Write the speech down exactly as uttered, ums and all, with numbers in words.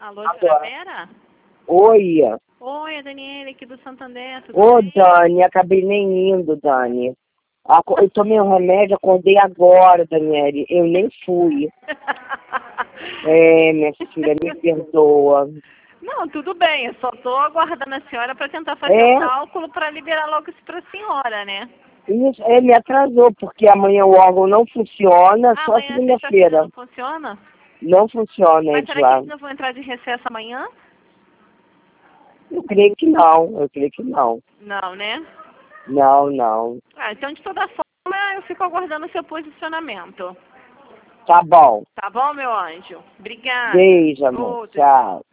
Alô, senhora Vera? Oi. Oi, a Daniela aqui do Santander. Ô, Dani, acabei nem indo, Dani. Eu tomei um remédio, acordei agora, Daniele. Eu nem fui. É, minha filha, me perdoa. Não, tudo bem. Eu só estou aguardando a senhora para tentar fazer É? o cálculo para liberar logo isso para a senhora, né? Isso, é, me atrasou, porque amanhã o órgão não funciona, Ah, só amanhã segunda-feira. não funciona? Não funciona, Mas será que Edgar. eles não vão entrar de recesso amanhã? Eu creio que não, eu creio que não. Não, né? Não, não. Ah, então de toda forma eu fico aguardando o seu posicionamento. Tá bom. Tá bom, meu anjo? Obrigada. Beijo, amor. Outro. Tchau.